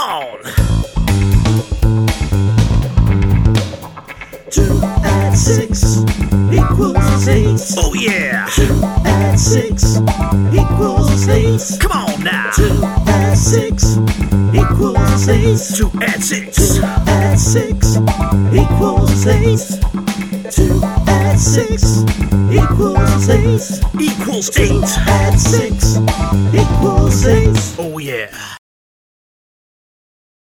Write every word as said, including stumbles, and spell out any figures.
on! Two add six equals eight. Oh yeah! Two add six equals eight. Come on now! Two add six equals eight. Two add six. Two add six equals eight. Two add six equals eight. Equals Two eight. add six equals eight. Oh yeah!